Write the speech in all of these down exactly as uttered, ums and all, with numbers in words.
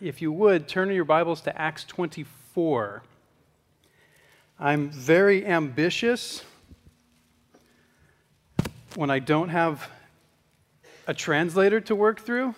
if you would, turn your Bibles to Acts twenty-four. I'm very ambitious when I don't have a translator to work through.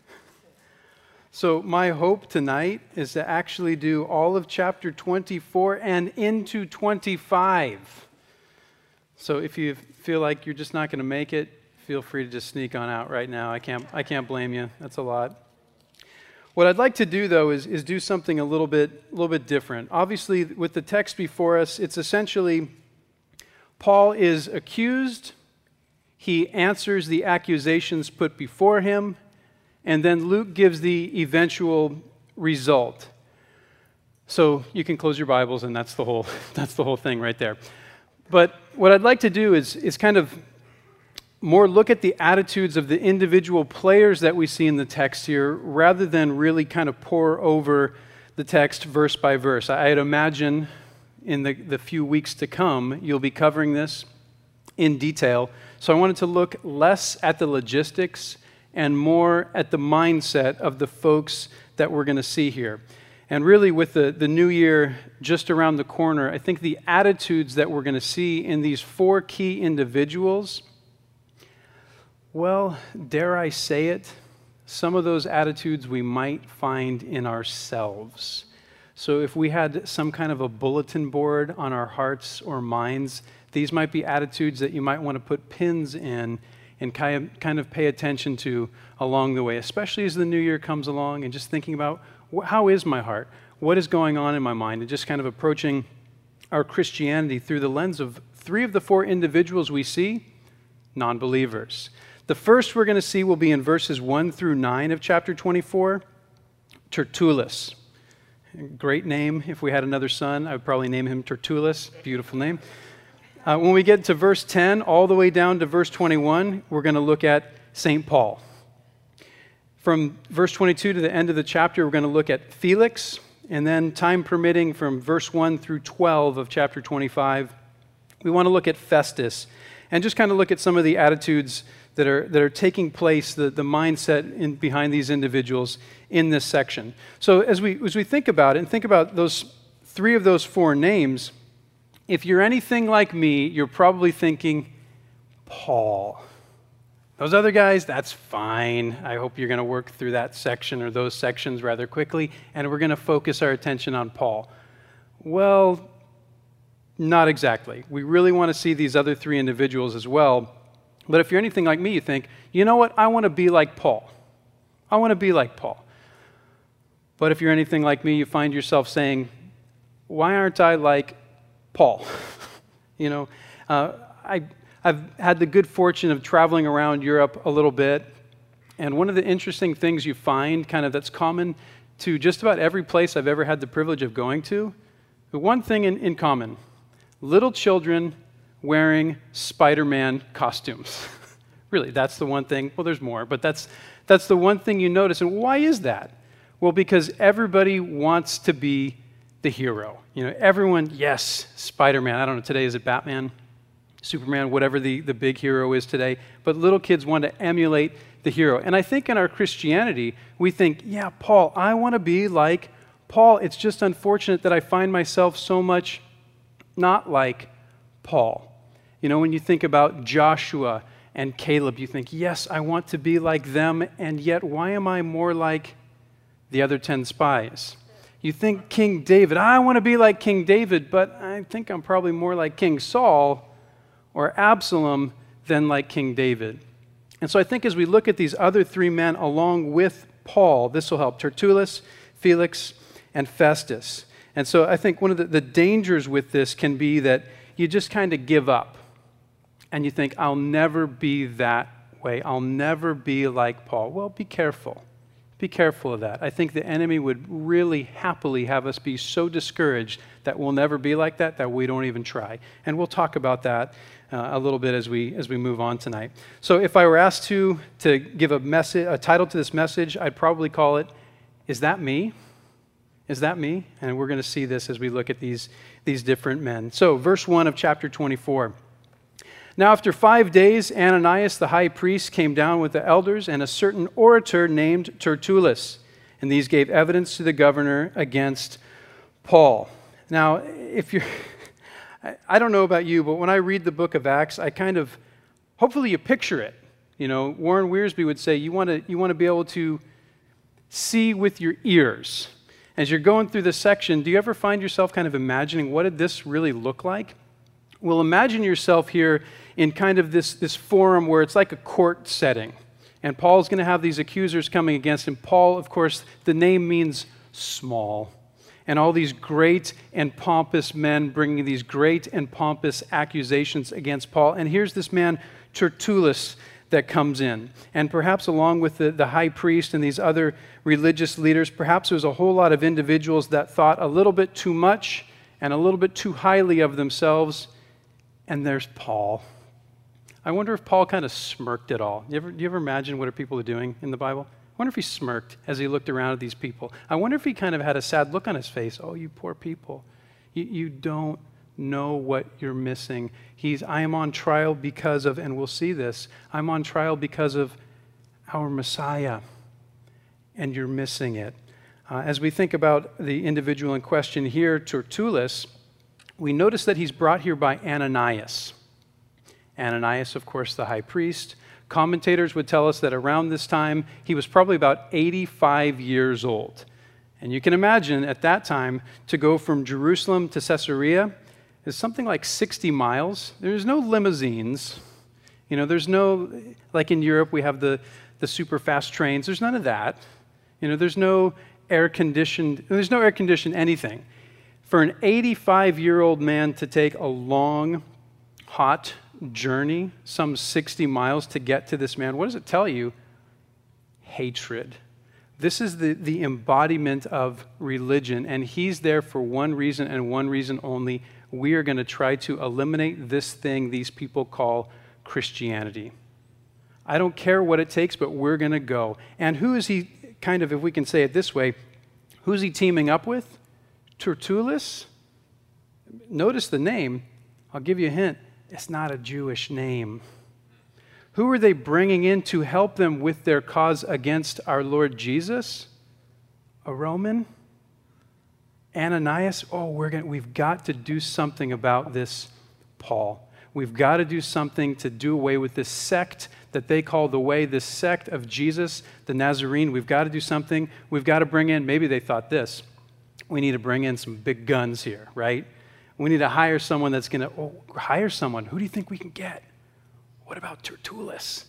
So my hope tonight is to actually do all of chapter twenty-four and into twenty-five. So if you feel like you're just not going to make it, feel free to just sneak on out right now. I can't I can't blame you. That's a lot. What I'd like to do, though, is, is do something a little bit, a little bit different. Obviously, with the text before us, it's essentially Paul is accused, he answers the accusations put before him, and then Luke gives the eventual result. So you can close your Bibles, and that's the whole that's the whole thing right there. But what I'd like to do is is kind of more look at the attitudes of the individual players that we see in the text here, rather than really kind of pour over the text verse by verse. I'd imagine in the, the few weeks to come, you'll be covering this in detail. So I wanted to look less at the logistics and more at the mindset of the folks that we're going to see here. And really, with the, the new year just around the corner, I think the attitudes that we're going to see in these four key individuals, well, dare I say it, some of those attitudes we might find in ourselves. So if we had some kind of a bulletin board on our hearts or minds, these might be attitudes that you might want to put pins in and kind of, kind of pay attention to along the way, especially as the new year comes along, and just thinking about, how is my heart? What is going on in my mind? And just kind of approaching our Christianity through the lens of three of the four individuals we see, non-believers. The first we're going to see will be in verses one through nine of chapter twenty-four, Tertullus. Great name. If we had another son, I would probably name him Tertullus. Beautiful name. Uh, when we get to verse ten, all the way down to verse twenty-one, we're going to look at Saint Paul. From verse twenty-two to the end of the chapter, we're going to look at Felix, and then time permitting from verse one through twelve of chapter twenty-five, we want to look at Festus, and just kind of look at some of the attitudes that are that are taking place, the, the mindset in, behind these individuals in this section. So as we as we think about it, and think about those three of those four names, if you're anything like me, you're probably thinking, Paul. Those other guys, that's fine. I hope you're going to work through that section or those sections rather quickly, and we're going to focus our attention on Paul. Well, not exactly. We really want to see these other three individuals as well. But if you're anything like me, you think, you know what, I want to be like Paul. I want to be like Paul. But if you're anything like me, you find yourself saying, why aren't I like Paul? you know, uh, I, I've had the good fortune of traveling around Europe a little bit, and one of the interesting things you find kind of that's common to just about every place I've ever had the privilege of going to, the one thing in, in common, little children wearing Spider-Man costumes. Really, that's the one thing. Well, there's more, but that's that's the one thing you notice. And why is that? Well, because everybody wants to be the hero. You know, everyone, yes, Spider-Man. I don't know, today is it Batman, Superman, whatever the, the big hero is today. But little kids want to emulate the hero. And I think in our Christianity, we think, yeah, Paul, I want to be like Paul. It's just unfortunate that I find myself so much not like Paul. You know, when you think about Joshua and Caleb, you think, yes, I want to be like them, and yet why am I more like the other ten spies? You think King David, I want to be like King David, but I think I'm probably more like King Saul or Absalom than like King David. And so I think as we look at these other three men along with Paul, this will help. Tertullus, Felix, and Festus. And so I think one of the, the dangers with this can be that you just kind of give up. And you think, I'll never be that way. I'll never be like Paul. Well, be careful. Be careful of that. I think the enemy would really happily have us be so discouraged that we'll never be like that, that we don't even try. And we'll talk about that uh, a little bit as we as we move on tonight. So if I were asked to, to give a message, a title to this message, I'd probably call it, Is That Me? Is that me? And we're going to see this as we look at these, these different men. So verse one of chapter twenty-four. Now after five days, Ananias the high priest came down with the elders and a certain orator named Tertullus. and these gave evidence to the governor against Paul. Now, if you're, I don't know about you, but when I read the book of Acts, I kind of, hopefully you picture it. You know, Warren Wiersbe would say you want to you want to be able to see with your ears. As you're going through this section, do you ever find yourself kind of imagining what did this really look like? Well, imagine yourself here in kind of this, this forum where it's like a court setting. And Paul's going to have these accusers coming against him. Paul, of course, the name means small. And all these great and pompous men bringing these great and pompous accusations against Paul. And here's this man, Tertullus, that comes in. And perhaps along with the, the high priest and these other religious leaders, perhaps there was a whole lot of individuals that thought a little bit too much and a little bit too highly of themselves. And there's Paul. I wonder if Paul kind of smirked at all. You ever, do you ever imagine what are people doing in the Bible? I wonder if he smirked as he looked around at these people. I wonder if he kind of had a sad look on his face. Oh, you poor people. You, you don't know what you're missing. He's, I am on trial because of, and we'll see this, I'm on trial because of our Messiah, and you're missing it. Uh, as we think about the individual in question here, Tertullus, we notice that he's brought here by Ananias. Ananias, of course, the high priest. Commentators would tell us that around this time, he was probably about eighty-five years old. And you can imagine at that time, to go from Jerusalem to Caesarea is something like sixty miles. There's no limousines. You know, there's no, like in Europe, we have the, the super fast trains. There's none of that. You know, there's no air-conditioned, there's no air-conditioned anything. For an eighty-five-year-old man to take a long, hot journey, some sixty miles to get to this man, what does it tell you? Hatred. This is the, the embodiment of religion, and he's there for one reason and one reason only. We are going to try to eliminate this thing these people call Christianity. I don't care what it takes, but we're going to go. And who is he, kind of, if we can say it this way, who's he teaming up with? Tertullus? Notice the name. I'll give you a hint. It's not a Jewish name. Who are they bringing in to help them with their cause against our Lord Jesus? A Roman? Ananias? Oh, we're going we've got to do something about this, Paul. We've got to do something to do away with this sect that they call the Way, this sect of Jesus, the Nazarene. We've got to do something. We've got to bring in, maybe they thought this, we need to bring in some big guns here, right? We need to hire someone that's going to, oh, hire someone. Who do you think we can get? What about Tertullus?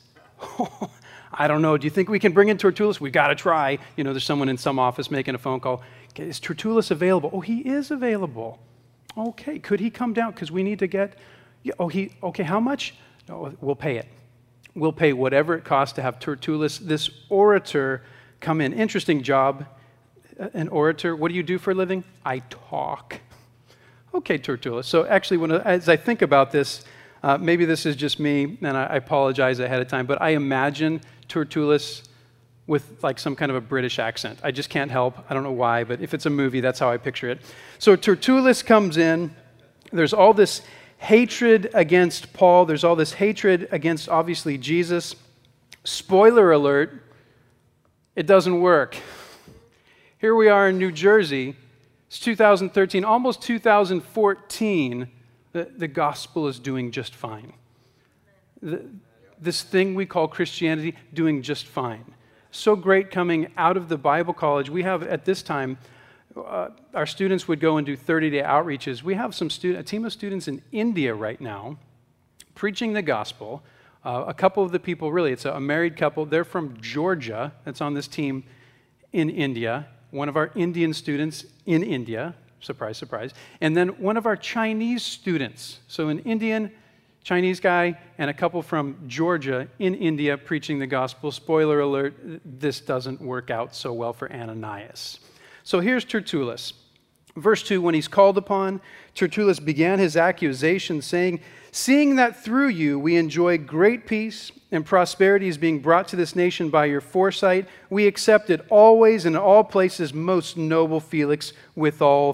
I don't know. Do you think we can bring in Tertullus? We've got to try. You know, there's someone in some office making a phone call. Okay, is Tertullus available? Oh, he is available. Okay, could he come down? Because we need to get, yeah, oh, he, okay, how much? No, we'll pay it. We'll pay whatever it costs to have Tertullus, this orator, come in. Interesting job, an orator. What do you do for a living? I talk. Okay, Tertullus. So actually, when as I think about this, uh, maybe this is just me, and I, I apologize ahead of time, but I imagine Tertullus with like some kind of a British accent. I just can't help. I don't know why, but if it's a movie, that's how I picture it. So Tertullus comes in. There's all this hatred against Paul. There's all this hatred against, obviously, Jesus. Spoiler alert, it doesn't work. Here we are in New Jersey. It's two thousand thirteen, almost two thousand fourteen. The, the gospel is doing just fine. The, this thing we call Christianity, doing just fine. So great coming out of the Bible college. We have, at this time, uh, our students would go and do thirty-day outreaches. We have some student, a team of students in India right now preaching the gospel. Uh, a couple of the people, really, it's a, a married couple. They're from Georgia. That's on this team in India. One of our Indian students in India. Surprise, surprise. And then one of our Chinese students. So an Indian, Chinese guy, and a couple from Georgia in India preaching the gospel. Spoiler alert, this doesn't work out so well for Ananias. So here's Tertullus. Verse two, when he's called upon, Tertullus began his accusation saying, "Seeing that through you we enjoy great peace and prosperity is being brought to this nation by your foresight, we accept it always and in all places, most noble Felix, with all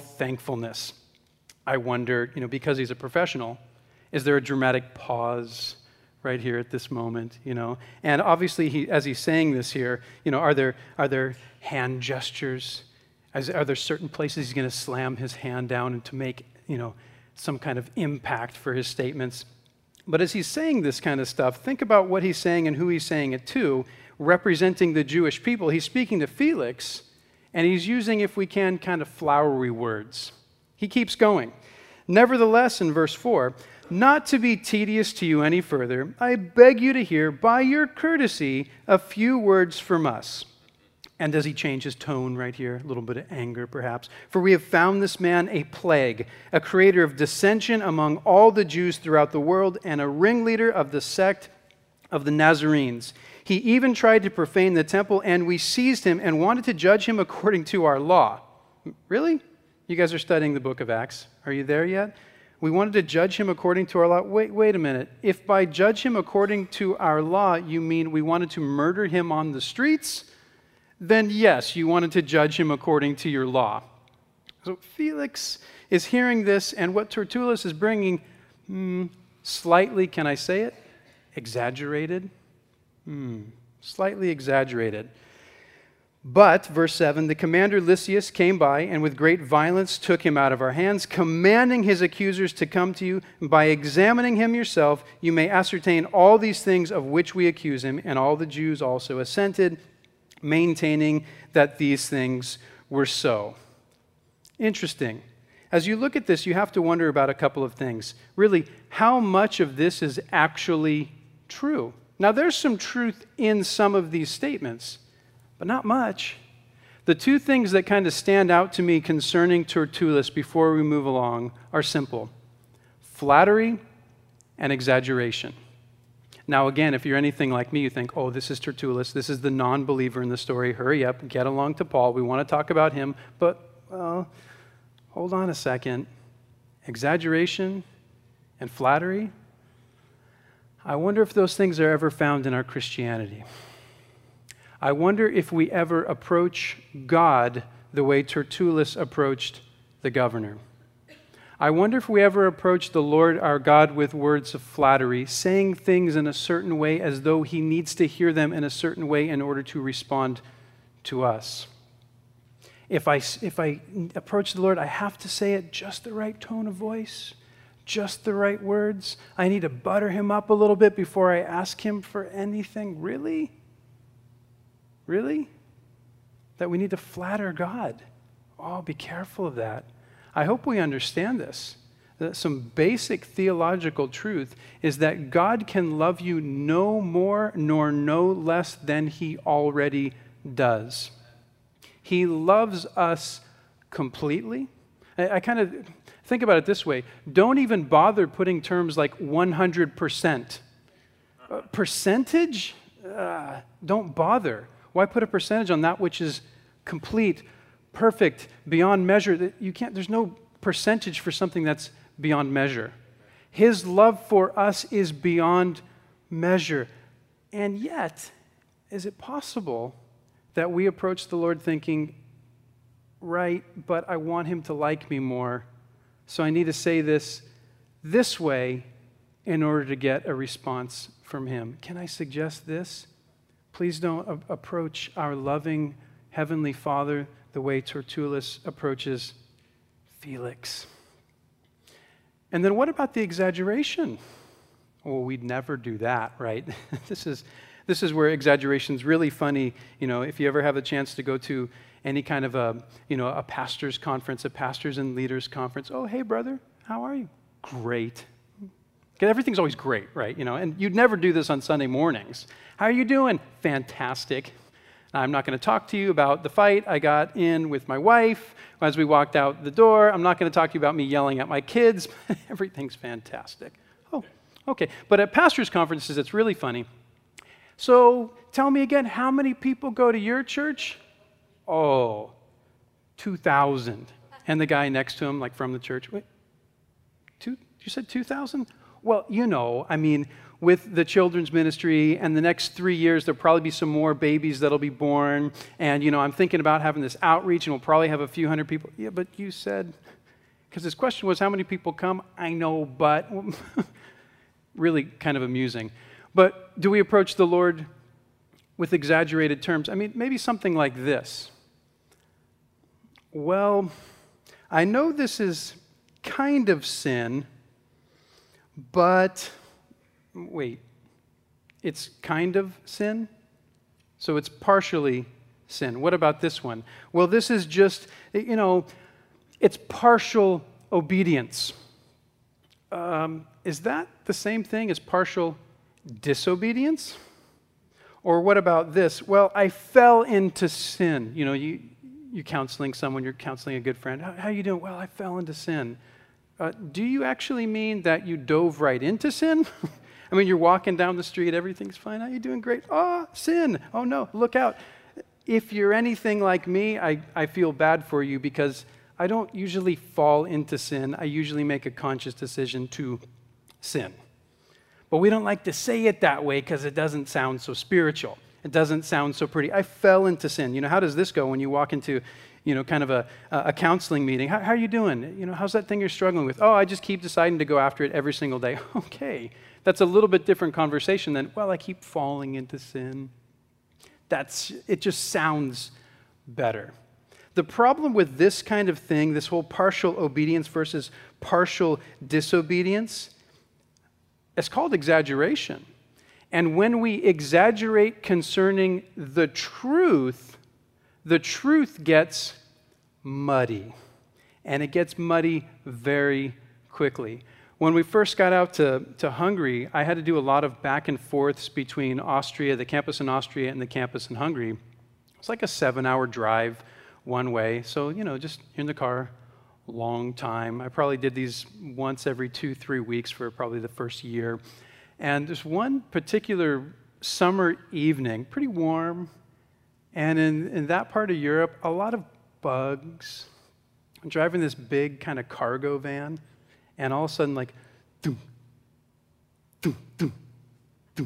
thankfulness." I wonder, you know, because he's a professional, is there a dramatic pause, right here at this moment, you know. And obviously, he, as he's saying this here, you know, are there are there hand gestures? As, are there certain places he's going to slam his hand down and to make, you know, some kind of impact for his statements? But as he's saying this kind of stuff, think about what he's saying and who he's saying it to, representing the Jewish people. He's speaking to Felix, and he's using, if we can, kind of flowery words. He keeps going. Nevertheless, in verse four, not to be tedious to you any further, I beg you to hear, by your courtesy, a few words from us. And does he change his tone right here? A little bit of anger, perhaps. For we have found this man a plague, a creator of dissension among all the Jews throughout the world, and a ringleader of the sect of the Nazarenes. He even tried to profane the temple, and we seized him and wanted to judge him according to our law. Really? You guys are studying the book of Acts. Are you there yet? We wanted to judge him according to our law. Wait, wait a minute. If by judge him according to our law, you mean we wanted to murder him on the streets, then yes, you wanted to judge him according to your law. So Felix is hearing this, and what Tertullus is bringing, hmm, slightly, can I say it? Exaggerated? Hmm, slightly exaggerated. But, verse seven, the commander Lysias came by and with great violence took him out of our hands, commanding his accusers to come to you. And by examining him yourself, you may ascertain all these things of which we accuse him. And all the Jews also assented, maintaining that these things were so. Interesting. As you look at this, you have to wonder about a couple of things. Really, how much of this is actually true? Now, there's some truth in some of these statements, but not much. The two things that kind of stand out to me concerning Tertullus before we move along are simple: flattery and exaggeration. Now, again, if you're anything like me, you think, oh, this is Tertullus, this is the non-believer in the story, hurry up, get along to Paul, we want to talk about him, but, well, hold on a second. Exaggeration and flattery? I wonder if those things are ever found in our Christianity. I wonder if we ever approach God the way Tertullus approached the governor. I wonder if we ever approach the Lord our God with words of flattery, saying things in a certain way as though he needs to hear them in a certain way in order to respond to us. If I, if I approach the Lord, I have to say it just the right tone of voice, just the right words. I need to butter him up a little bit before I ask him for anything. Really? Really? That we need to flatter God? Oh, be careful of that. I hope we understand this. That some basic theological truth is that God can love you no more nor no less than he already does. He loves us completely. I, I kind of think about it this way. Don't even bother putting terms like one hundred percent. Uh, percentage? Uh, don't bother. Why put a percentage on that which is complete, perfect, beyond measure? You can't, there's no percentage for something that's beyond measure. His love for us is beyond measure. And yet, is it possible that we approach the Lord thinking, right, but I want him to like me more, so I need to say this this way in order to get a response from him? Can I suggest this? Please don't a- approach our loving Heavenly Father the way Tertullus approaches Felix. And then what about the exaggeration? Well, we'd never do that, right? This is this is where exaggeration's really funny. You know, if you ever have a chance to go to any kind of a, you know, a pastor's conference, a pastors and leaders conference. Oh, hey, brother, how are you? Great. Because everything's always great, right? You know, and you'd never do this on Sunday mornings. How are you doing? Fantastic. I'm not going to talk to you about the fight I got in with my wife as we walked out the door. I'm not going to talk to you about me yelling at my kids. Everything's fantastic. Oh, okay. But at pastors' conferences, it's really funny. So tell me again, how many people go to your church? Oh, two thousand. And the guy next to him, like from the church, wait, two, you said two thousand? Well, you know, I mean, with the children's ministry and the next three years, there'll probably be some more babies that'll be born. And, you know, I'm thinking about having this outreach and we'll probably have a few hundred people. Yeah, but you said, because his question was, how many people come? I know, but really kind of amusing. But do we approach the Lord with exaggerated terms? I mean, maybe something like this. Well, I know this is kind of sin, but wait, it's kind of sin? So it's partially sin. What about this one? Well, this is just, you know, it's partial obedience. Um, is that the same thing as partial disobedience? Or what about this? Well, I fell into sin. You know, you, you're counseling someone, you're counseling a good friend. How, how are you doing? Well, I fell into sin. Uh, do you actually mean that you dove right into sin? I mean, you're walking down the street, everything's fine. How are you doing? Great. Oh, sin. Oh, no, look out. If you're anything like me, I, I feel bad for you because I don't usually fall into sin. I usually make a conscious decision to sin. But we don't like to say it that way because it doesn't sound so spiritual. It doesn't sound so pretty. I fell into sin. You know, how does this go when you walk into, you know, kind of a, a counseling meeting? How, how are you doing? You know, how's that thing you're struggling with? Oh, I just keep deciding to go after it every single day. Okay. That's a little bit different conversation than, well, I keep falling into sin. That's, it just sounds better. The problem with this kind of thing, this whole partial obedience versus partial disobedience, it's called exaggeration. And when we exaggerate concerning the truth, the truth gets muddy. And it gets muddy very quickly. When we first got out to, to Hungary, I had to do a lot of back and forths between Austria, the campus in Austria, and the campus in Hungary. It's like a seven-hour drive one way. So, you know, just in the car, long time. I probably did these once every two, three weeks for probably the first year. And there's one particular summer evening, pretty warm, and in, in that part of Europe, a lot of bugs. I'm driving this big kind of cargo van, and all of a sudden, like, doom, doom, doom, doom.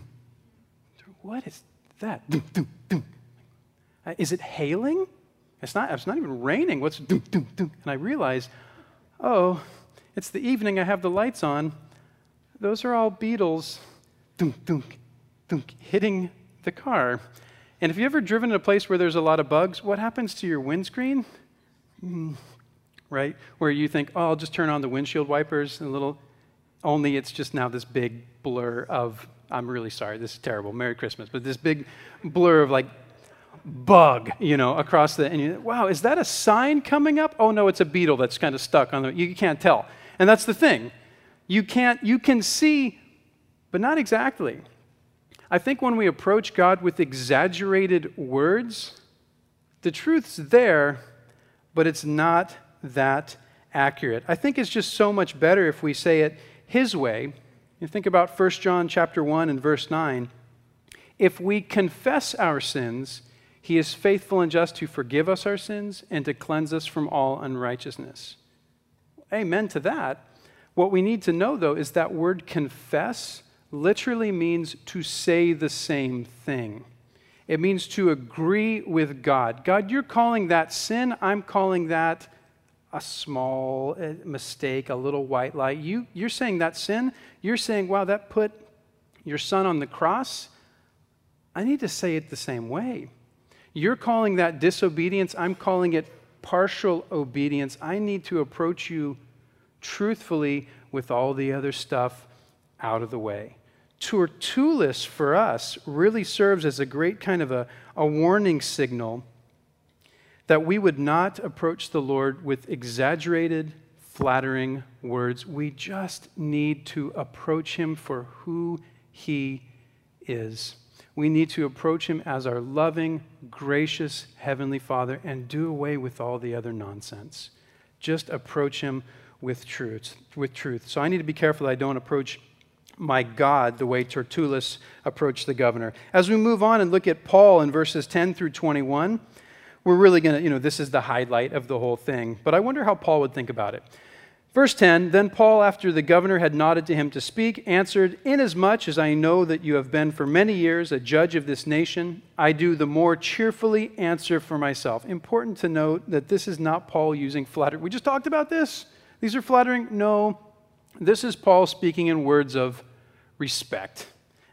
What is that? Doom, doom, doom. Uh, is it hailing? It's not, it's not even raining. What's doom, doom, doom? And I realize, oh, it's the evening. I have the lights on. Those are all beetles doom, doom, doom, hitting the car. And if you've ever driven in a place where there's a lot of bugs, what happens to your windscreen? Mm, right? Where you think, oh, I'll just turn on the windshield wipers and a little, only it's just now this big blur of, I'm really sorry, this is terrible, Merry Christmas, but this big blur of like, bug, you know, across the, and you, wow, is that a sign coming up? Oh no, it's a beetle that's kind of stuck on the, you can't tell. And that's the thing. You can't, you can see, but not exactly. I think when we approach God with exaggerated words, the truth's there, but it's not that accurate. I think it's just so much better if we say it His way. You think about First John chapter one and verse nine. If we confess our sins, He is faithful and just to forgive us our sins and to cleanse us from all unrighteousness. Amen to that. What we need to know, though, is that word confess literally means to say the same thing. It means to agree with God. God, you're calling that sin. I'm calling that a small mistake, a little white lie. You, you're saying that sin. You're saying, wow, that put your son on the cross. I need to say it the same way. You're calling that disobedience. I'm calling it partial obedience. I need to approach you truthfully with all the other stuff out of the way. Tertullus for us really serves as a great kind of a, a warning signal that we would not approach the Lord with exaggerated, flattering words. We just need to approach Him for who He is. We need to approach Him as our loving, gracious Heavenly Father and do away with all the other nonsense. Just approach Him with truth. With truth. So I need to be careful that I don't approach my God the way Tertullus approached the governor. As we move on and look at Paul in verses ten through twenty-one, we're really going to, you know, this is the highlight of the whole thing. But I wonder how Paul would think about it. Verse ten, then Paul, after the governor had nodded to him to speak, answered, inasmuch as I know that you have been for many years a judge of this nation, I do the more cheerfully answer for myself. Important to note that this is not Paul using flattery. We just talked about this. These are flattering. No, this is Paul speaking in words of respect.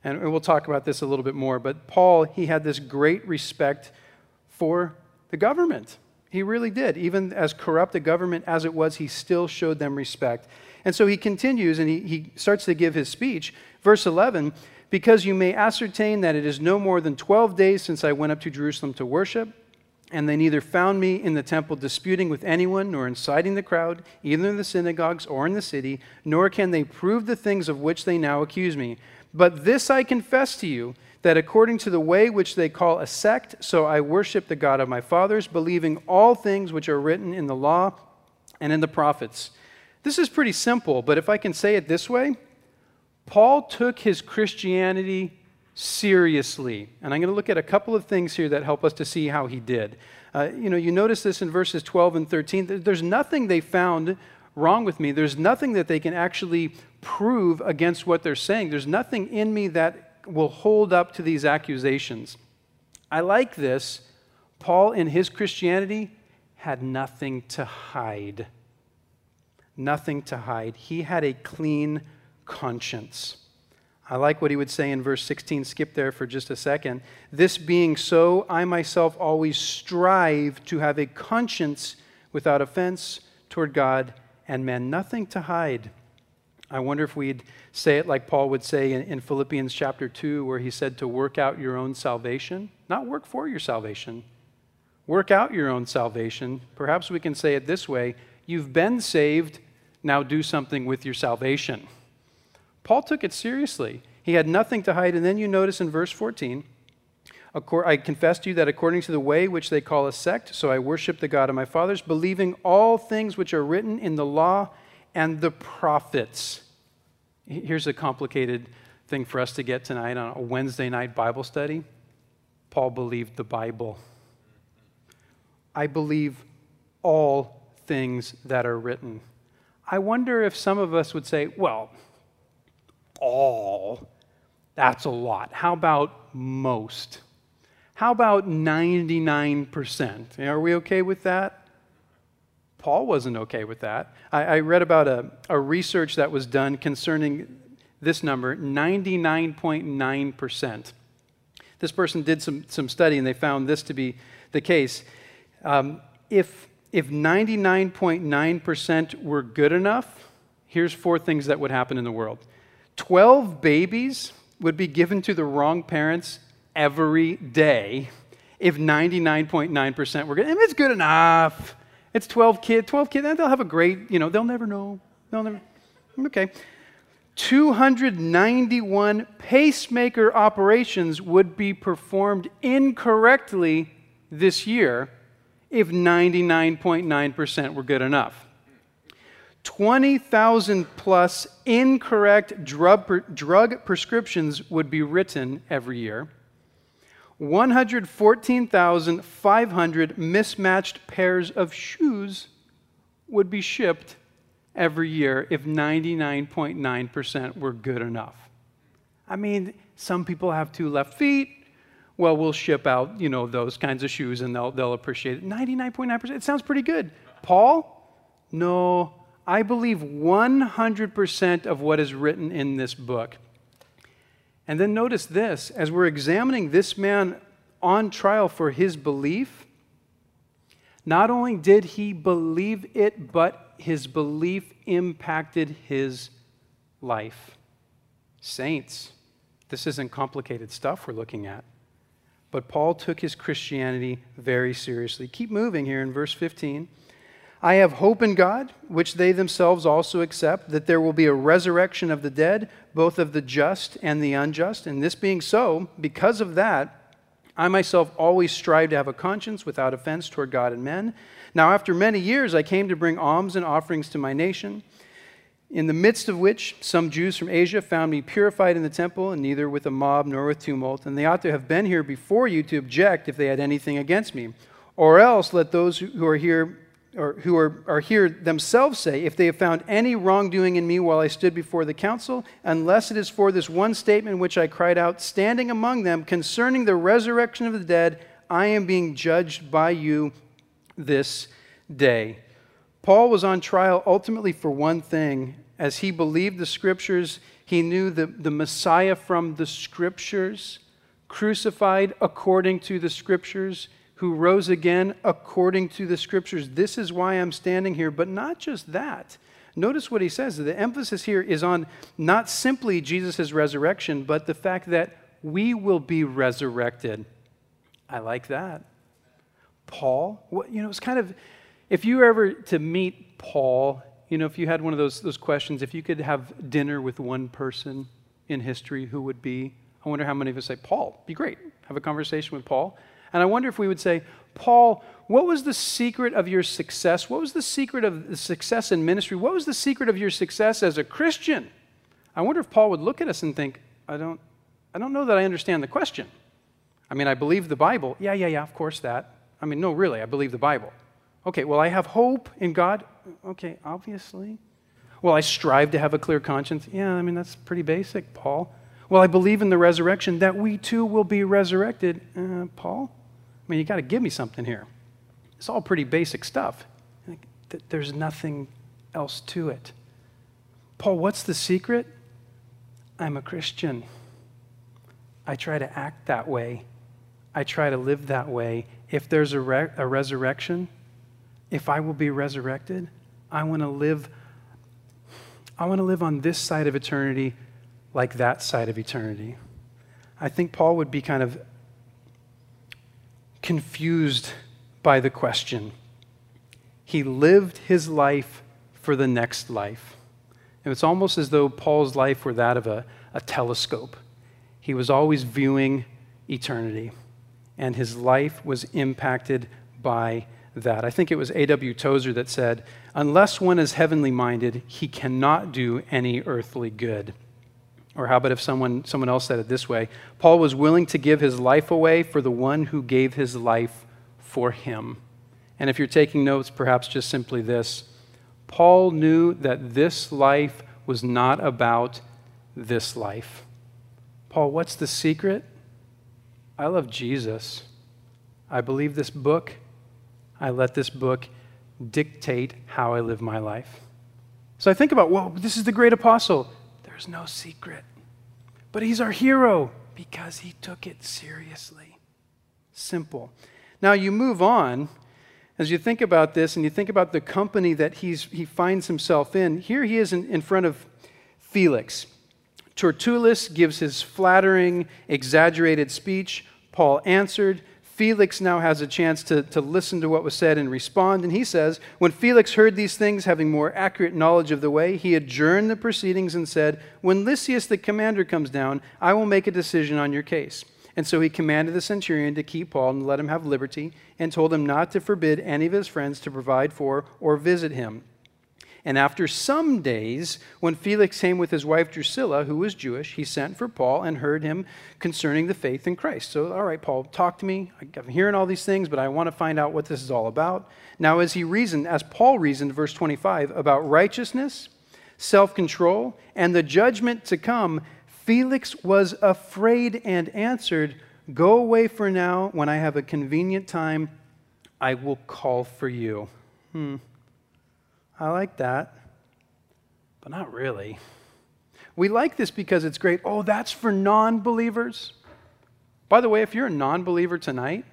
And we'll talk about this a little bit more. But Paul, he had this great respect for the government. He really did. Even as corrupt a government as it was, he still showed them respect. And so he continues and he, he starts to give his speech. Verse eleven, because you may ascertain that it is no more than twelve days since I went up to Jerusalem to worship, and they neither found me in the temple disputing with anyone, nor inciting the crowd, either in the synagogues or in the city, nor can they prove the things of which they now accuse me. But this I confess to you, that according to the way which they call a sect, so I worship the God of my fathers, believing all things which are written in the law and in the prophets. This is pretty simple, but if I can say it this way, Paul took his Christianity seriously. And I'm going to look at a couple of things here that help us to see how he did. Uh, you know, you notice this in verses twelve and thirteen. There's nothing they found wrong with me. There's nothing that they can actually prove against what they're saying. There's nothing in me that will hold up to these accusations. I like this. Paul, in his Christianity, had nothing to hide. Nothing to hide. He had a clean conscience. I like what he would say in verse sixteen. Skip there for just a second. This being so, I myself always strive to have a conscience without offense toward God and men. Nothing to hide. I wonder if we'd say it like Paul would say in, in Philippians chapter two, where he said to work out your own salvation. Not work for your salvation. Work out your own salvation. Perhaps we can say it this way. You've been saved, now do something with your salvation. Paul took it seriously. He had nothing to hide. And then you notice in verse fourteen, I confess to you that according to the way which they call a sect, so I worship the God of my fathers, believing all things which are written in the law and the prophets. Here's a complicated thing for us to get tonight on a Wednesday night Bible study. Paul believed the Bible. I believe all things that are written. I wonder if some of us would say, well, all, that's a lot. How about most? How about ninety-nine percent? Are we okay with that? Paul wasn't okay with that. I, I read about a, a research that was done concerning this number, ninety-nine point nine percent. This person did some, some study and they found this to be the case. Um, if if ninety-nine point nine percent were good enough, here's four things that would happen in the world. twelve babies would be given to the wrong parents every day if ninety-nine point nine percent were good. And it's good enough. It's twelve kids. twelve kids, they'll have a great, you know, they'll never know. They'll never, okay. two hundred ninety-one pacemaker operations would be performed incorrectly this year if ninety-nine point nine percent were good enough. twenty thousand plus incorrect drug, drug prescriptions would be written every year. one hundred fourteen thousand five hundred mismatched pairs of shoes would be shipped every year if ninety-nine point nine percent were good enough. I mean, some people have two left feet. Well, we'll ship out, you know, those kinds of shoes and they'll, they'll appreciate it. ninety-nine point nine percent, it sounds pretty good. Paul? No, I believe one hundred percent of what is written in this book. And then notice this, as we're examining this man on trial for his belief, not only did he believe it, but his belief impacted his life. Saints, this isn't complicated stuff we're looking at. But Paul took his Christianity very seriously. Keep moving here in verse fifteen. I have hope in God, which they themselves also accept, that there will be a resurrection of the dead, both of the just and the unjust. And this being so, because of that, I myself always strive to have a conscience without offense toward God and men. Now, after many years, I came to bring alms and offerings to my nation, in the midst of which some Jews from Asia found me purified in the temple, and neither with a mob nor with tumult. And they ought to have been here before you to object if they had anything against me. Or else let those who are here or who are, are here themselves say, if they have found any wrongdoing in me while I stood before the council, unless it is for this one statement which I cried out, standing among them, concerning the resurrection of the dead, I am being judged by you this day. Paul was on trial ultimately for one thing, As he believed the Scriptures, he knew the, the Messiah from the Scriptures, crucified according to the Scriptures, who rose again according to the Scriptures. This is why I'm standing here, but not just that. Notice what he says. The emphasis here is on not simply Jesus' resurrection, but the fact that we will be resurrected. I like that. Paul, what, you know, it's kind of, if you were ever to meet Paul, you know, if you had one of those, those questions, if you could have dinner with one person in history, who would be? I wonder how many of us say, Paul, be great. Have a conversation with Paul. And I wonder if we would say, Paul, what was the secret of your success? What was the secret of the success in ministry? What was the secret of your success as a Christian? I wonder if Paul would look at us and think, I don't, I don't know that I understand the question. I mean, I believe the Bible. Yeah, yeah, yeah, of course that. I mean, no, really, I believe the Bible. Okay, well, I have hope in God. Okay, obviously. Well, I strive to have a clear conscience. Yeah, I mean, that's pretty basic, Paul. Well, I believe in the resurrection, that we too will be resurrected. Uh, Paul? I mean, you got to give me something here. It's all pretty basic stuff. There's nothing else to it. Paul, what's the secret? I'm a Christian. I try to act that way. I try to live that way. If there's a, re- a resurrection, if I will be resurrected, I want to live, I want to live on this side of eternity like that side of eternity. I think Paul would be kind of confused by the question. He lived his life for the next life. And it's almost as though Paul's life were that of a, a telescope. He was always viewing eternity, and his life was impacted by that. I think it was A W Tozer that said, unless one is heavenly minded, he cannot do any earthly good. Or how about if someone, someone else said it this way? Paul was willing to give his life away for the one who gave his life for him. And if you're taking notes, perhaps just simply this. Paul knew that this life was not about this life. Paul, what's the secret? I love Jesus. I believe this book. I let this book dictate how I live my life. So I think about, well, this is the great apostle. There's no secret. But he's our hero because he took it seriously. Simple. Now you move on. As you think about this and you think about the company that he's, he finds himself in, here he is in, in front of Felix. Tertullus gives his flattering, exaggerated speech. Paul answered. Felix now has a chance to, to listen to what was said and respond. And he says, when Felix heard these things, having more accurate knowledge of the way, he adjourned the proceedings and said, when Lysias the commander comes down, I will make a decision on your case. And so he commanded the centurion to keep Paul and let him have liberty, and told him not to forbid any of his friends to provide for or visit him. And after some days, when Felix came with his wife Drusilla, who was Jewish, he sent for Paul and heard him concerning the faith in Christ. So, all right, Paul, talk to me. I'm hearing all these things, but I want to find out what this is all about. Now, as he reasoned, as Paul reasoned, verse twenty-five, about righteousness, self-control, and the judgment to come, Felix was afraid and answered, go away for now. When I have a convenient time, I will call for you. Hmm. I like that, but not really. We like this because it's great. Oh, that's for non-believers. By the way, if you're a non-believer tonight,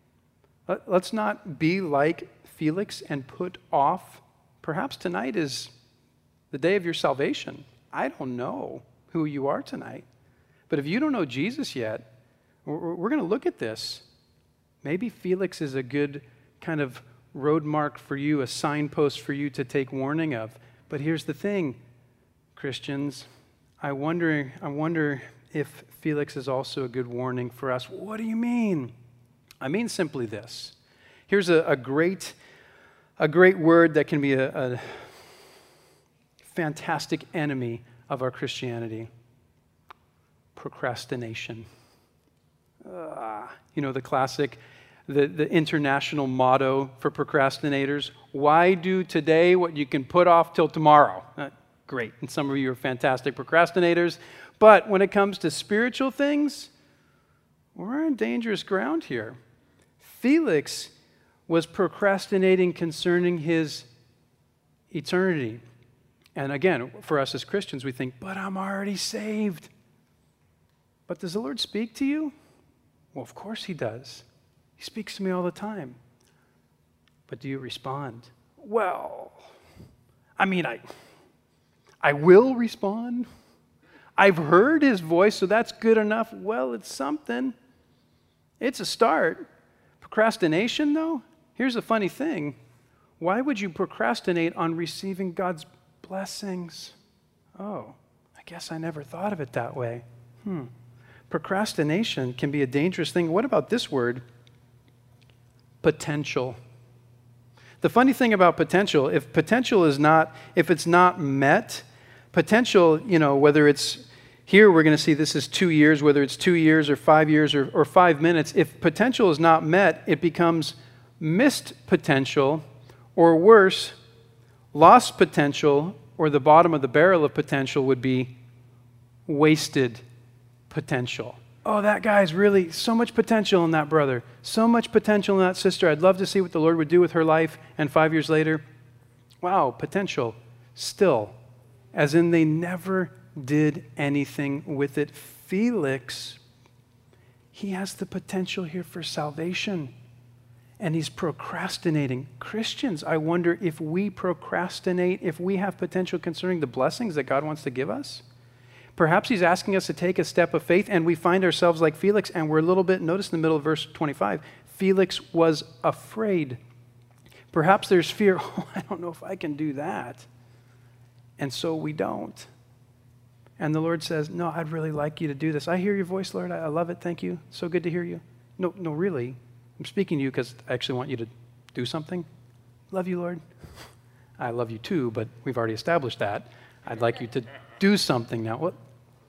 let's not be like Felix and put off. Perhaps tonight is the day of your salvation. I don't know who you are tonight. But if you don't know Jesus yet, we're going to look at this. Maybe Felix is a good kind of road mark for you, a signpost for you to take warning of. But here's the thing, Christians. I wonder, I wonder if Felix is also a good warning for us. What do you mean? I mean simply this. Here's a, a great, a great word that can be a, a fantastic enemy of our Christianity. Procrastination. Uh, you know, the classic, the, the international motto for procrastinators, why do today what you can put off till tomorrow? Uh, great, and some of you are fantastic procrastinators, but when it comes to spiritual things, we're on dangerous ground here. Felix was procrastinating concerning his eternity. And again, for us as Christians, we think, but I'm already saved. But does the Lord speak to you? Well, of course he does. He speaks to me all the time. But do you respond? Well, I mean, I, I will respond. I've heard his voice, so that's good enough. Well, it's something. It's a start. Procrastination, though? Here's the funny thing. Why would you procrastinate on receiving God's blessings? Oh, I guess I never thought of it that way. Hmm. Procrastination can be a dangerous thing. What about this word? Potential. The funny thing about potential, if potential is not, if it's not met, potential, you know, whether it's here, we're going to see this is two years, whether it's two years or five years or, or five minutes. If potential is not met, it becomes missed potential, or worse, lost potential, or the bottom of the barrel of potential would be wasted potential. Oh, that guy's really so much potential in that brother, so much potential in that sister. I'd love to see what the Lord would do with her life. And five years later, wow, potential still, as in they never did anything with it. Felix, he has the potential here for salvation, and he's procrastinating. Christians, I wonder if we procrastinate, if we have potential concerning the blessings that God wants to give us. Perhaps he's asking us to take a step of faith, and we find ourselves like Felix, and we're a little bit, notice in the middle of verse twenty-five, Felix was afraid. Perhaps there's fear. Oh, I don't know if I can do that. And so we don't. And the Lord says, no, I'd really like you to do this. I hear your voice, Lord. I love it. Thank you. So good to hear you. No, no, really. I'm speaking to you because I actually want you to do something. Love you, Lord. I love you too, but we've already established that. I'd like you to do something now. What?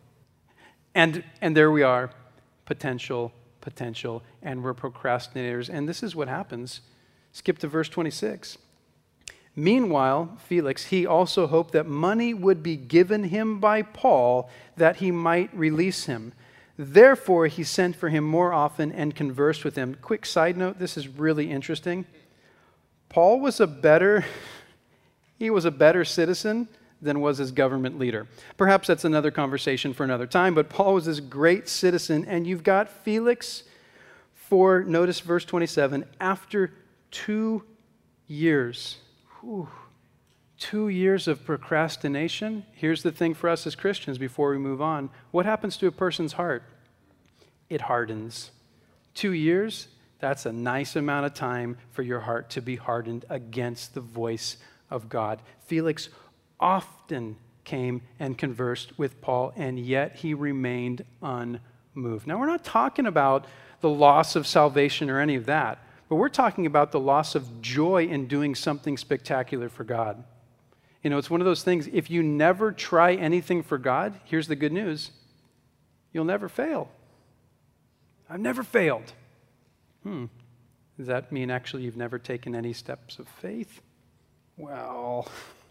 And and there we are, potential, potential, and we're procrastinators. And this is what happens. Skip to verse twenty-six. Meanwhile, Felix, he also hoped that money would be given him by Paul that he might release him. Therefore, he sent for him more often and conversed with him. Quick side note, this is really interesting. Paul was a better, he was a better citizen than was his government leader. Perhaps that's another conversation for another time, but Paul was this great citizen, and you've got Felix for, notice verse twenty-seven, after two years. Whew, two years of procrastination. Here's the thing for us as Christians before we move on. What happens to a person's heart? It hardens. Two years, that's a nice amount of time for your heart to be hardened against the voice of God. Felix often came and conversed with Paul, and yet he remained unmoved. Now, we're not talking about the loss of salvation or any of that, but we're talking about the loss of joy in doing something spectacular for God. You know, it's one of those things, if you never try anything for God, here's the good news, you'll never fail. I've never failed. Hmm. Does that mean actually you've never taken any steps of faith? Well,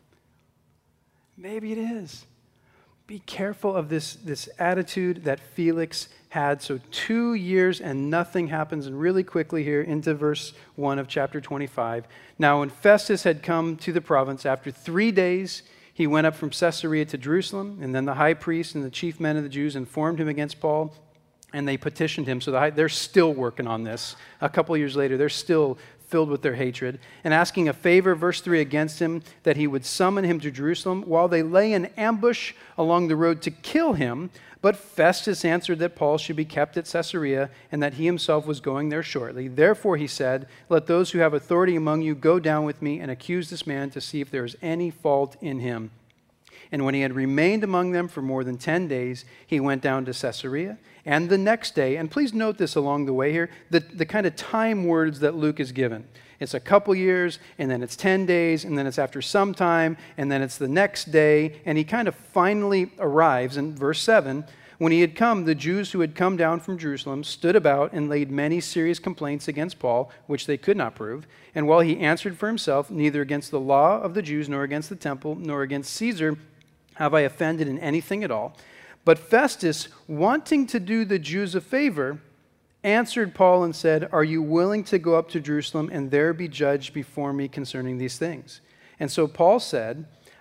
maybe it is. Be careful of this, this attitude that Felix had. So two years and nothing happens. And really quickly here into verse one of chapter twenty-five. Now when Festus had come to the province, after three days he went up from Caesarea to Jerusalem. And then the high priest and the chief men of the Jews informed him against Paul. And they petitioned him. So the high, they're still working on this. A couple years later, they're still filled with their hatred, and asking a favor, verse three, against him, that he would summon him to Jerusalem while they lay in ambush along the road to kill him. But Festus answered that Paul should be kept at Caesarea, and that he himself was going there shortly. Therefore, he said, let those who have authority among you go down with me and accuse this man to see if there is any fault in him. And when he had remained among them for more than ten days, he went down to Caesarea. And the next day, and please note this along the way here, the, the kind of time words that Luke is given. It's a couple years, and then it's ten days, and then it's after some time, and then it's the next day. And he kind of finally arrives in verse seven. When he had come, the Jews who had come down from Jerusalem stood about and laid many serious complaints against Paul, which they could not prove. And while he answered for himself, neither against the law of the Jews, nor against the temple, nor against Caesar, have I offended in anything at all. But Festus, wanting to do the Jews a favor, answered Paul and said, are you willing to go up to Jerusalem and there be judged before me concerning these things? And so Paul said,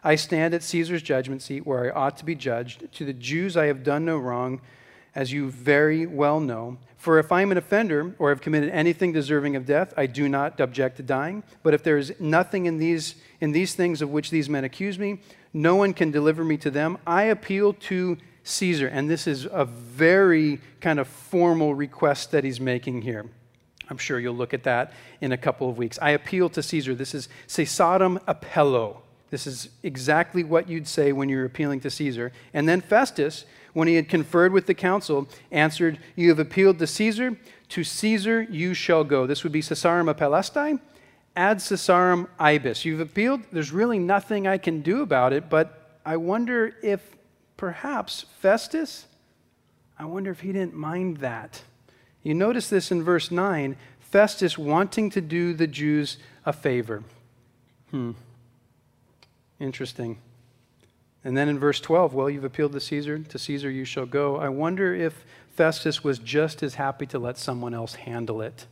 I stand at Caesar's judgment seat where I ought to be judged. To the Jews I have done no wrong, as you very well know. For if I am an offender or have committed anything deserving of death, I do not object to dying. But if there is nothing in these, in these things of which these men accuse me, no one can deliver me to them. I appeal to Caesar. And this is a very kind of formal request that he's making here. I'm sure you'll look at that in a couple of weeks. I appeal to Caesar. This is Caesarem appello. This is exactly what you'd say when you're appealing to Caesar. And then Festus, when he had conferred with the council, answered, you have appealed to Caesar. To Caesar you shall go. This would be Caesarem appellesti, ad Caesarem ibis. You've appealed. There's really nothing I can do about it, but I wonder if perhaps Festus, I wonder if he didn't mind that. You notice this in verse nine, Festus wanting to do the Jews a favor. Hmm. Interesting. And then in verse twelve, well, you've appealed to Caesar. To Caesar you shall go. I wonder if Festus was just as happy to let someone else handle it.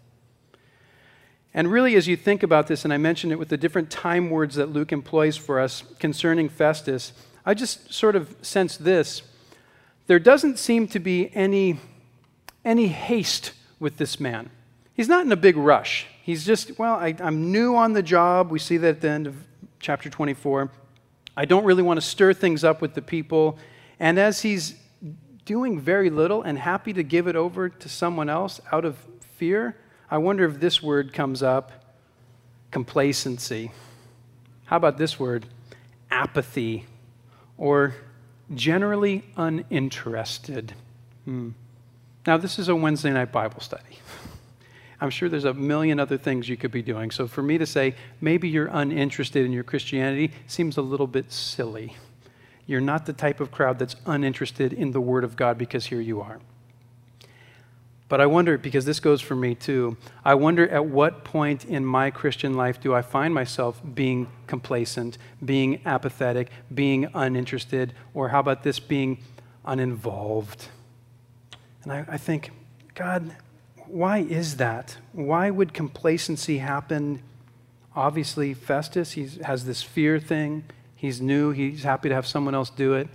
And really, as you think about this, and I mentioned it with the different time words that Luke employs for us concerning Festus, I just sort of sense this. There doesn't seem to be any, any haste with this man. He's not in a big rush. He's just, well, I, I'm new on the job. We see that at the end of chapter twenty-four. I don't really want to stir things up with the people. And as he's doing very little and happy to give it over to someone else out of fear, I wonder if this word comes up, complacency. How about this word, apathy, or generally uninterested? Hmm. Now, this is a Wednesday night Bible study. I'm sure there's a million other things you could be doing. So for me to say, maybe you're uninterested in your Christianity seems a little bit silly. You're not the type of crowd that's uninterested in the Word of God because here you are. But I wonder, because this goes for me too, I wonder at what point in my Christian life do I find myself being complacent, being apathetic, being uninterested, or how about this, being uninvolved? And I, I think, God, why is that? Why would complacency happen? Obviously, Festus, he has this fear thing. He's new. He's happy to have someone else do it.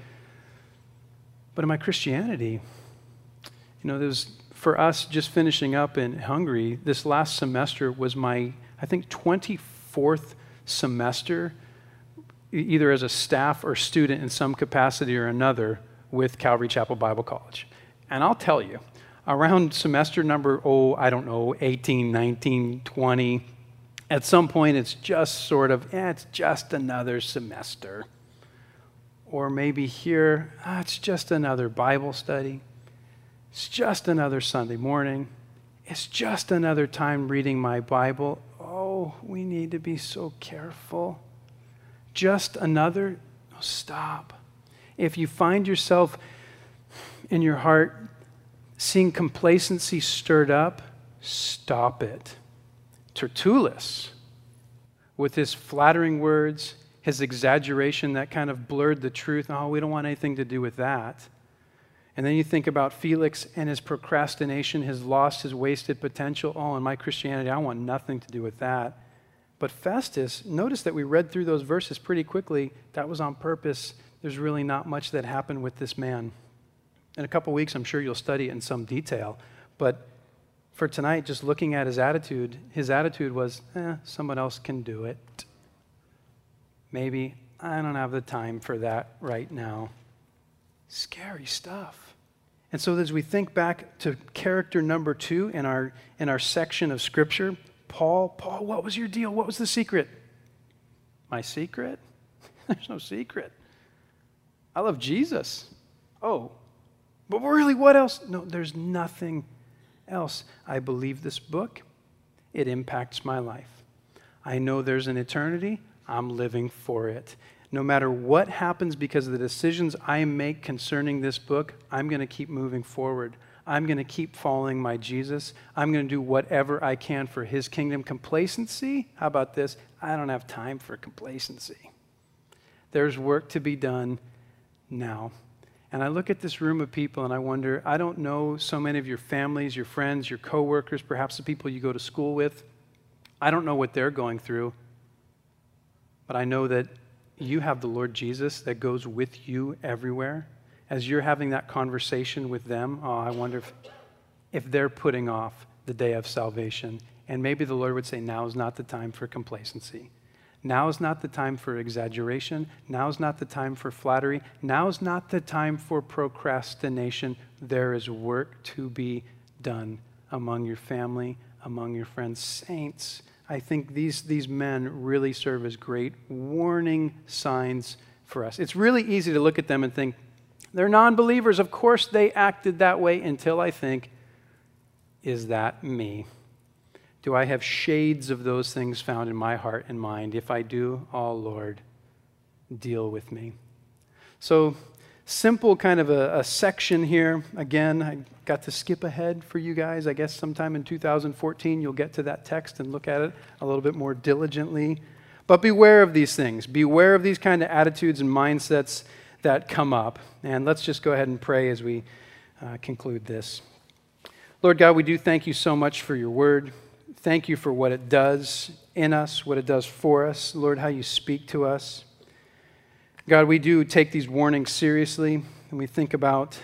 But in my Christianity, you know, there's, for us just finishing up in Hungary, this last semester was my, I think, twenty-fourth semester, either as a staff or student in some capacity or another with Calvary Chapel Bible College. And I'll tell you, around semester number, oh, I don't know, eighteen, nineteen, twenty, at some point it's just sort of, eh, it's just another semester. Or maybe here, ah, it's just another Bible study. It's just another Sunday morning. It's just another time reading my Bible. Oh, we need to be so careful. Just another, oh, stop. If you find yourself in your heart seeing complacency stirred up, stop it. Tertullus, with his flattering words, his exaggeration that kind of blurred the truth. Oh, we don't want anything to do with that. And then you think about Felix and his procrastination, his lost, his wasted potential. Oh, in my Christianity, I want nothing to do with that. But Festus, notice that we read through those verses pretty quickly. That was on purpose. There's really not much that happened with this man. In a couple weeks, I'm sure you'll study it in some detail. But for tonight, just looking at his attitude, his attitude was, eh, someone else can do it. Maybe I don't have the time for that right now. Scary stuff. And so as we think back to character number two in our, in our section of Scripture, Paul, Paul, what was your deal? What was the secret? My secret? There's no secret. I love Jesus. Oh, but really, what else? No, there's nothing else. I believe this book. It impacts my life. I know there's an eternity. I'm living for it. No matter what happens because of the decisions I make concerning this book, I'm going to keep moving forward. I'm going to keep following my Jesus. I'm going to do whatever I can for his kingdom. Complacency? How about this? I don't have time for complacency. There's work to be done now. And I look at this room of people and I wonder, I don't know so many of your families, your friends, your coworkers, perhaps the people you go to school with. I don't know what they're going through. But I know that you have the Lord Jesus that goes with you everywhere. As you're having that conversation with them, oh, I wonder if, if they're putting off the day of salvation. And maybe the Lord would say, now is not the time for complacency. Now is not the time for exaggeration. Now is not the time for flattery. Now is not the time for procrastination. There is work to be done among your family, among your friends. Saints, I think these, these men really serve as great warning signs for us. It's really easy to look at them and think, they're non-believers. Of course they acted that way, until I think, is that me? Do I have shades of those things found in my heart and mind? If I do, oh Lord, deal with me. So, simple kind of a, a section here. Again, I got to skip ahead for you guys. I guess sometime in two thousand fourteen, you'll get to that text and look at it a little bit more diligently. But beware of these things. Beware of these kind of attitudes and mindsets that come up. And let's just go ahead and pray as we uh, conclude this. Lord God, we do thank you so much for your word. Thank you for what it does in us, what it does for us. Lord, how you speak to us. God, we do take these warnings seriously, and we think about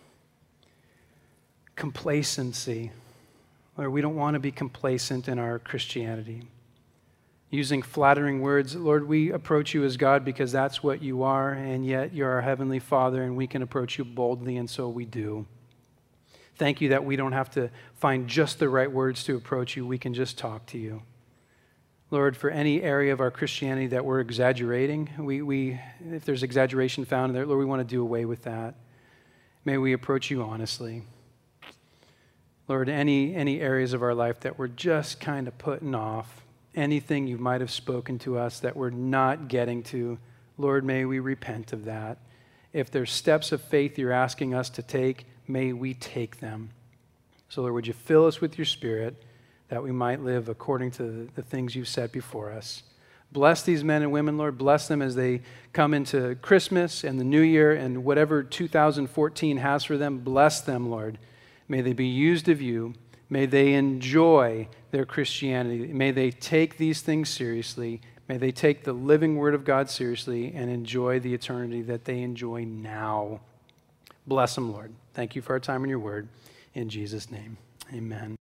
complacency. Lord, we don't want to be complacent in our Christianity. Using flattering words, Lord, we approach you as God because that's what you are, and yet you're our Heavenly Father, and we can approach you boldly, and so we do. Thank you that we don't have to find just the right words to approach you. We can just talk to you. Lord, for any area of our Christianity that we're exaggerating, we, we if there's exaggeration found in there, Lord, we want to do away with that. May we approach you honestly. Lord, any, any areas of our life that we're just kind of putting off, anything you might have spoken to us that we're not getting to, Lord, may we repent of that. If there's steps of faith you're asking us to take, may we take them. So, Lord, would you fill us with your Spirit that we might live according to the, the things you've set before us. Bless these men and women, Lord. Bless them as they come into Christmas and the New Year and whatever two thousand fourteen has for them. Bless them, Lord. May they be used of you. May they enjoy their Christianity. May they take these things seriously. May they take the living Word of God seriously and enjoy the eternity that they enjoy now. Bless them, Lord. Thank you for our time in your word. In Jesus' name, amen.